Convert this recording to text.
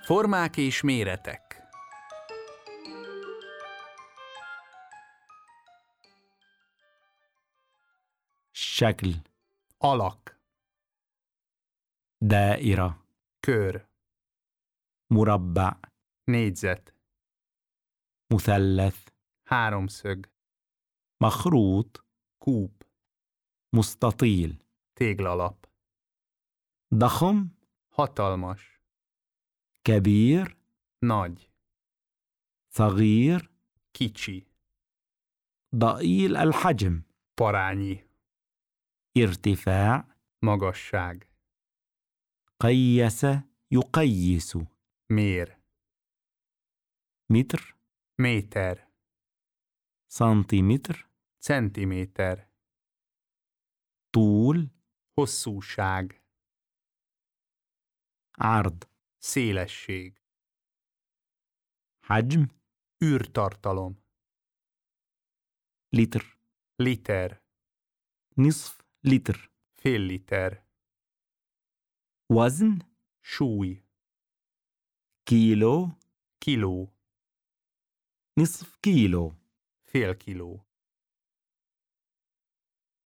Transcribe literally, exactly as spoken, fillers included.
Formák és méretek. شكل Alak, دائرة kör, مربع négyzet, مثلث háromszög, مخروط kúp, مستطيل téglalap, ضخم hatalmas, كبير nagy, صغير kicsi, ضئيل الحجم parányi, ارتفاع magasság, قيس يقيس mér, متر méter, سنتيمتر centiméter, طول hosszúság, عرض szélesség, حجم űrtartalom, لتر liter, نصف لتر fél liter, وزن súly, كيلو kiló, نصف كيلو fél kiló.